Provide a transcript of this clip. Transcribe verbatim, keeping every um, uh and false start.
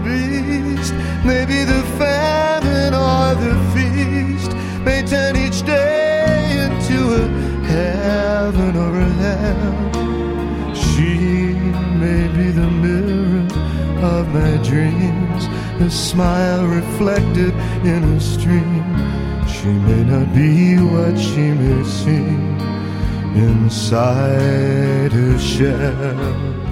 beast. Maybe the famine or the feast may turn each day into a heaven or a hell. She may be the mirror of my dreams, a smile reflected in a stream. She may not be what she may seem inside her shell.